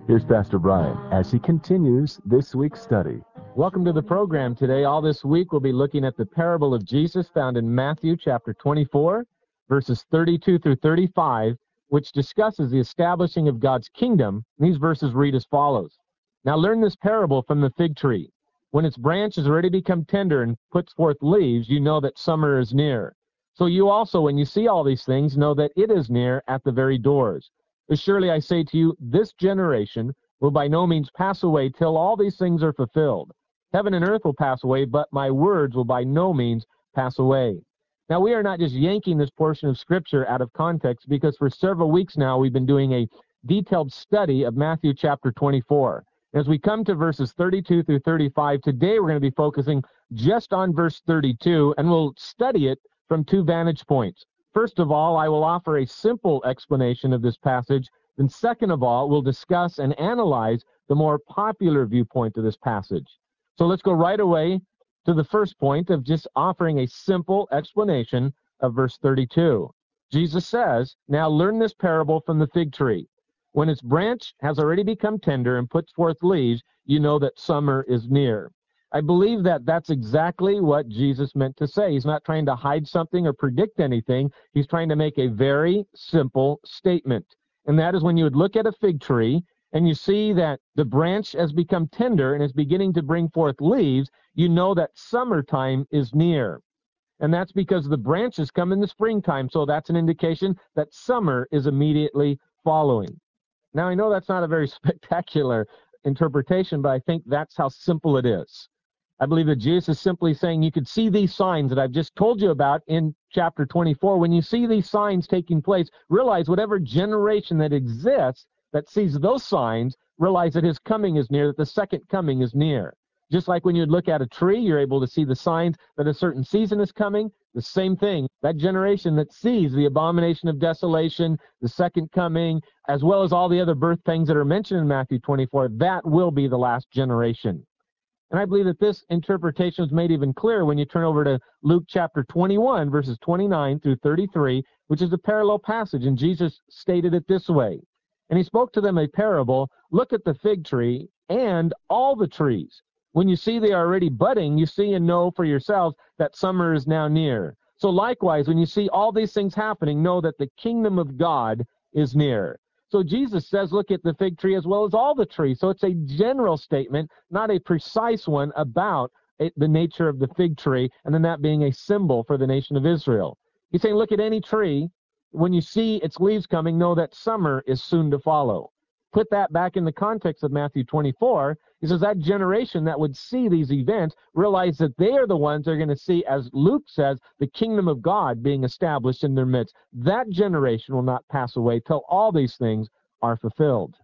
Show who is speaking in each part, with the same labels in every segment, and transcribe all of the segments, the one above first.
Speaker 1: Here's Pastor Brian as he continues this week's study.
Speaker 2: Welcome to the program today. All this week we'll be looking at the parable of Jesus found in Matthew chapter 24, verses 32 through 35, which discusses the establishing of God's kingdom. These verses read as follows. Now learn this parable from the fig tree. When its branch has already become tender and puts forth leaves, you know that summer is near. So you also, when you see all these things, know that it is near at the very doors. But surely I say to you, this generation will by no means pass away till all these things are fulfilled. Heaven and earth will pass away, but my words will by no means pass away. Now, we are not just yanking this portion of Scripture out of context, because for several weeks now we've been doing a detailed study of Matthew chapter 24. As we come to verses 32 through 35, today we're going to be focusing just on verse 32, and we'll study it from two vantage points. First of all, I will offer a simple explanation of this passage. Then second of all, we'll discuss and analyze the more popular viewpoint of this passage. So let's go right away to the first point of just offering a simple explanation of verse 32. Jesus says, now learn this parable from the fig tree. When its branch has already become tender and puts forth leaves, you know that summer is near. I believe that that's exactly what Jesus meant to say. He's not trying to hide something or predict anything. He's trying to make a very simple statement. And that is when you would look at a fig tree and you see that the branch has become tender and is beginning to bring forth leaves, you know that summertime is near. And that's because the branches come in the springtime, so that's an indication that summer is immediately following. Now, I know that's not a very spectacular interpretation, but I think that's how simple it is. I believe that Jesus is simply saying you could see these signs that I've just told you about in chapter 24. When you see these signs taking place, realize whatever generation that exists that sees those signs, realize that his coming is near, that the second coming is near. Just like when you look at a tree, you're able to see the signs that a certain season is coming. The same thing, that generation that sees the abomination of desolation, the second coming, as well as all the other birth pangs that are mentioned in Matthew 24, that will be the last generation. And I believe that this interpretation is made even clearer when you turn over to Luke chapter 21, verses 29 through 33, which is a parallel passage. And Jesus stated it this way. And he spoke to them a parable, look at the fig tree and all the trees. When you see they are already budding, you see and know for yourselves that summer is now near. So likewise, when you see all these things happening, know that the kingdom of God is near. So Jesus says, look at the fig tree as well as all the trees. So it's a general statement, not a precise one about the nature of the fig tree, and then that being a symbol for the nation of Israel. He's saying, look at any tree. When you see its leaves coming, know that summer is soon to follow. Put that back in the context of Matthew 24. He says that generation that would see these events realize that they are the ones that are going to see, as Luke says, the kingdom of God being established in their midst. That generation will not pass away till all these things are fulfilled.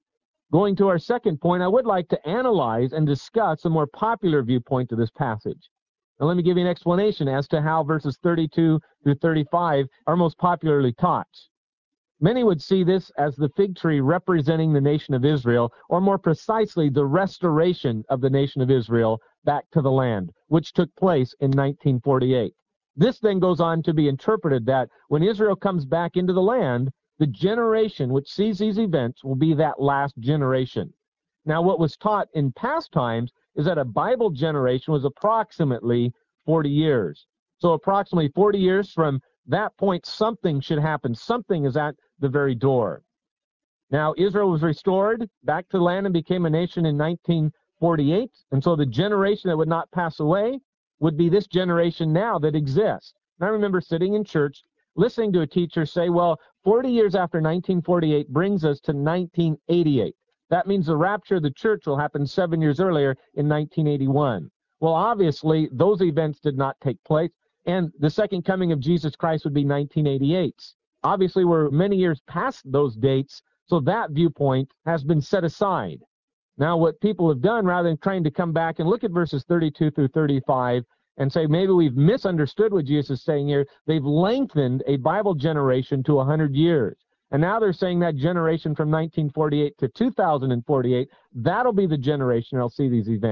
Speaker 2: Going to our second point, I would like to analyze and discuss a more popular viewpoint of this passage. Now let me give you an explanation as to how verses 32 through 35 are most popularly taught. Many would see this as the fig tree representing the nation of Israel, or more precisely, the restoration of the nation of Israel back to the land, which took place in 1948. This then goes on to be interpreted that when Israel comes back into the land, the generation which sees these events will be that last generation. Now, what was taught in past times is that a Bible generation was approximately 40 years. So approximately 40 years from that point, something should happen. Something is at the very door. Now, Israel was restored back to the land and became a nation in 1948. And so the generation that would not pass away would be this generation now that exists. And I remember sitting in church listening to a teacher say, well, 40 years after 1948 brings us to 1988. That means the rapture of the church will happen 7 years earlier in 1981. Well, obviously, those events did not take place. And the second coming of Jesus Christ would be 1988. Obviously, we're many years past those dates, so that viewpoint has been set aside. Now, what people have done, rather than trying to come back and look at verses 32 through 35 and say, maybe we've misunderstood what Jesus is saying here, they've lengthened a Bible generation to 100 years. And now they're saying that generation from 1948 to 2048, that'll be the generation that'll see these events.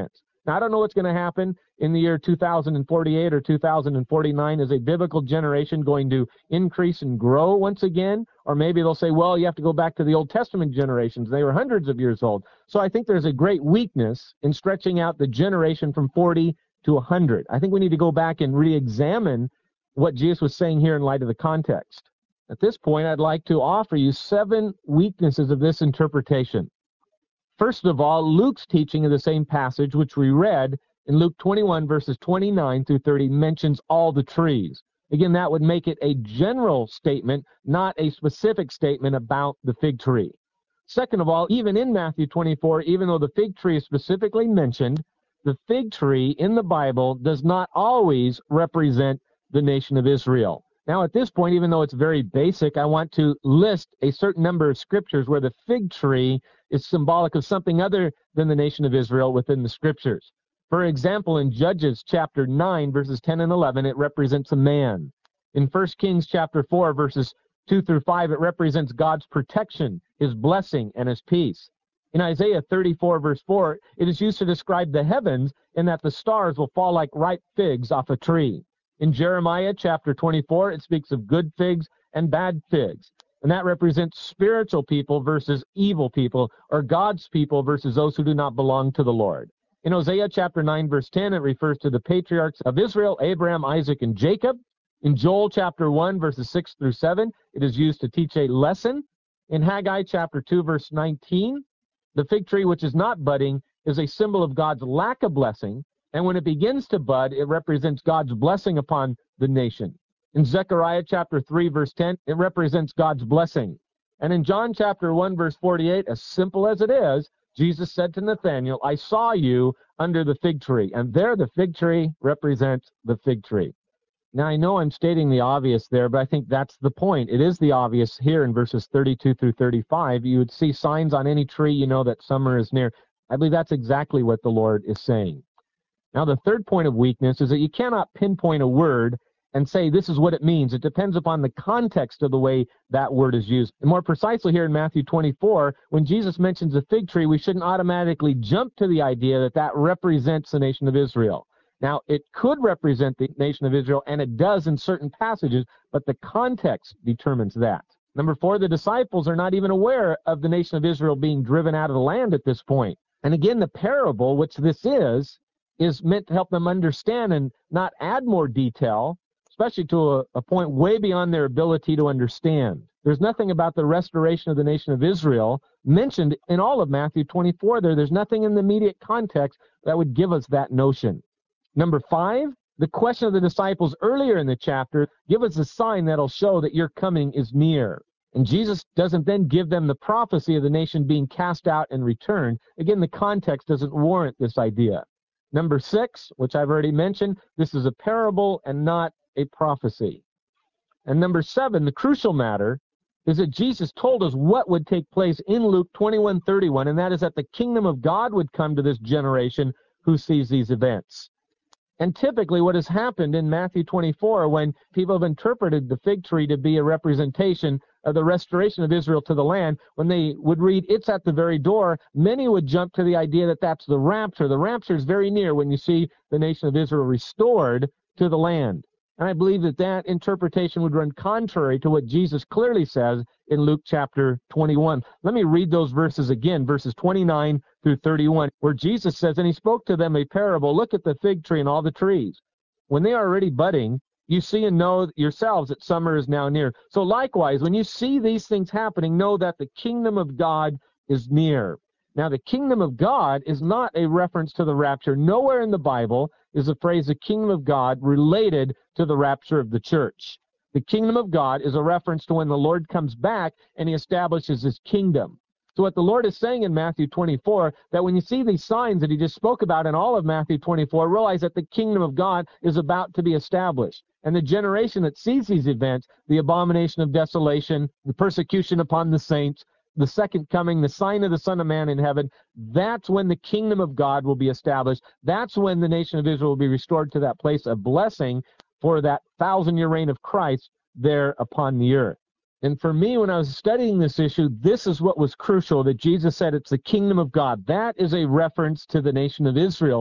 Speaker 2: Now, I don't know what's going to happen in the year 2048 or 2049. Is a biblical generation going to increase and grow once again? Or maybe they'll say, well, you have to go back to the Old Testament generations. They were hundreds of years old. So I think there's a great weakness in stretching out the generation from 40 to 100. I think we need to go back and re-examine what Jesus was saying here in light of the context. At this point, I'd like to offer you 7 weaknesses of this interpretation. First of all, Luke's teaching of the same passage, which we read in Luke 21, verses 29 through 30, mentions all the trees. Again, that would make it a general statement, not a specific statement about the fig tree. Second of all, even in Matthew 24, even though the fig tree is specifically mentioned, the fig tree in the Bible does not always represent the nation of Israel. Now, at this point, even though it's very basic, I want to list a certain number of scriptures where the fig tree is symbolic of something other than the nation of Israel within the scriptures. For example, in Judges chapter 9, verses 10 and 11, it represents a man. In 1 Kings chapter 4, verses 2 through 5, it represents God's protection, his blessing, and his peace. In Isaiah 34, verse 4, it is used to describe the heavens in that the stars will fall like ripe figs off a tree. In Jeremiah chapter 24, it speaks of good figs and bad figs. And that represents spiritual people versus evil people, or God's people versus those who do not belong to the Lord. In Hosea chapter 9, verse 10, it refers to the patriarchs of Israel, Abraham, Isaac, and Jacob. In Joel chapter 1, verses 6 through 7, it is used to teach a lesson. In Haggai chapter 2, verse 19, the fig tree which is not budding is a symbol of God's lack of blessing. And when it begins to bud, it represents God's blessing upon the nation. In Zechariah chapter 3, verse 10, it represents God's blessing. And in John chapter 1, verse 48, as simple as it is, Jesus said to Nathanael, I saw you under the fig tree. And there the fig tree represents the fig tree. Now, I know I'm stating the obvious there, but I think that's the point. It is the obvious here in verses 32 through 35. You would see signs on any tree, you know that summer is near. I believe that's exactly what the Lord is saying. Now, the third point of weakness is that you cannot pinpoint a word and say this is what it means. It depends upon the context of the way that word is used. And more precisely here in Matthew 24, when Jesus mentions a fig tree, we shouldn't automatically jump to the idea that that represents the nation of Israel. Now, it could represent the nation of Israel, and it does in certain passages, but the context determines that. Number 4, the disciples are not even aware of the nation of Israel being driven out of the land at this point. And again, the parable, which this is meant to help them understand and not add more detail, especially to a point way beyond their ability to understand. There's nothing about the restoration of the nation of Israel mentioned in all of Matthew 24 there. There's nothing in the immediate context that would give us that notion. Number 5, the question of the disciples earlier in the chapter, give us a sign that'll show that your coming is near. And Jesus doesn't then give them the prophecy of the nation being cast out and returned. Again, the context doesn't warrant this idea. Number 6, which I've already mentioned, this is a parable and not a prophecy. And number 7, the crucial matter is that Jesus told us what would take place in Luke 21:31, and that is that the kingdom of God would come to this generation who sees these events. And typically what has happened in Matthew 24, when people have interpreted the fig tree to be a representation of the restoration of Israel to the land, when they would read, it's at the very door, many would jump to the idea that that's the rapture. The rapture is very near when you see the nation of Israel restored to the land. And I believe that that interpretation would run contrary to what Jesus clearly says in Luke chapter 21. Let me read those verses again, verses 29 through 31, where Jesus says, and he spoke to them a parable, look at the fig tree and all the trees. When they are already budding, you see and know yourselves that summer is now near. So likewise, when you see these things happening, know that the kingdom of God is near. Now, the kingdom of God is not a reference to the rapture. Nowhere in the Bible is the phrase the kingdom of God related to the rapture of the church. The kingdom of God is a reference to when the Lord comes back and he establishes his kingdom. So what the Lord is saying in Matthew 24, that when you see these signs that he just spoke about in all of Matthew 24, realize that the kingdom of God is about to be established. And the generation that sees these events, the abomination of desolation, the persecution upon the saints, the second coming, the sign of the Son of Man in heaven, that's when the kingdom of God will be established. That's when the nation of Israel will be restored to that place of blessing for that 1,000-year reign of Christ there upon the earth. And for me, when I was studying this issue, this is what was crucial, that Jesus said it's the kingdom of God. That is a reference to the nation of Israel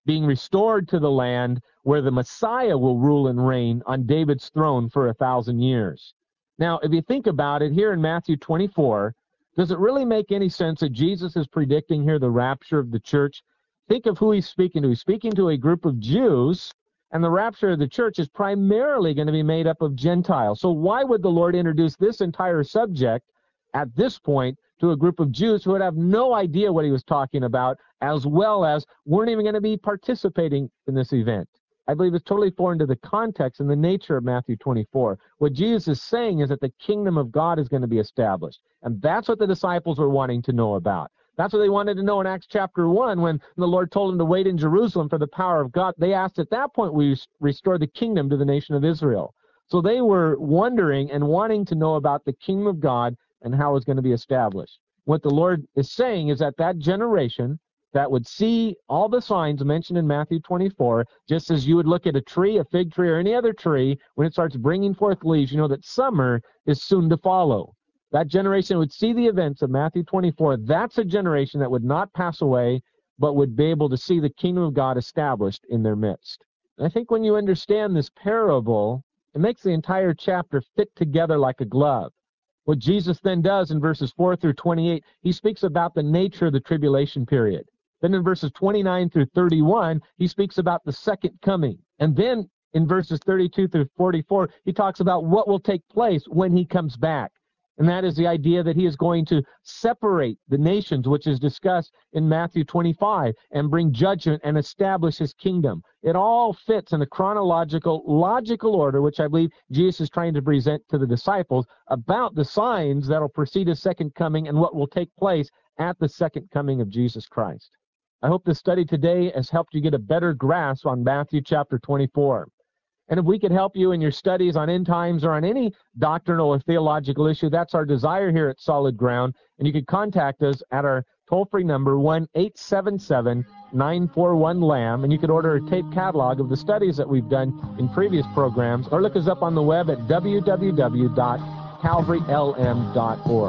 Speaker 2: being restored to the land where the Messiah will rule and reign on David's throne for 1,000 years. Now, if you think about it, here in Matthew 24, does it really make any sense that Jesus is predicting here the rapture of the church? Think of who he's speaking to. He's speaking to a group of Jews, and the rapture of the church is primarily going to be made up of Gentiles. So why would the Lord introduce this entire subject at this point to a group of Jews who would have no idea what he was talking about, as well as weren't even going to be participating in this event? I believe it's totally foreign to the context and the nature of Matthew 24. What Jesus is saying is that the kingdom of God is going to be established. And that's what the disciples were wanting to know about. That's what they wanted to know in Acts chapter 1 when the Lord told them to wait in Jerusalem for the power of God. They asked at that point, will you restore the kingdom to the nation of Israel? So they were wondering and wanting to know about the kingdom of God and how it's going to be established. What the Lord is saying is that that generation that would see all the signs mentioned in Matthew 24, just as you would look at a tree, a fig tree, or any other tree, when it starts bringing forth leaves, you know that summer is soon to follow. That generation would see the events of Matthew 24. That's a generation that would not pass away, but would be able to see the kingdom of God established in their midst. And I think when you understand this parable, it makes the entire chapter fit together like a glove. What Jesus then does in verses 4 through 28, he speaks about the nature of the tribulation period. Then in verses 29 through 31, he speaks about the second coming. And then in verses 32 through 44, he talks about what will take place when he comes back. And that is the idea that he is going to separate the nations, which is discussed in Matthew 25, and bring judgment and establish his kingdom. It all fits in a chronological, logical order, which I believe Jesus is trying to present to the disciples about the signs that will precede his second coming and what will take place at the second coming of Jesus Christ. I hope this study today has helped you get a better grasp on Matthew chapter 24. And if we could help you in your studies on end times or on any doctrinal or theological issue, that's our desire here at Solid Ground. And you can contact us at our toll-free number, 1-877-941-LAMB. And you can order a tape catalog of the studies that we've done in previous programs, or look us up on the web at www.calvarylm.org.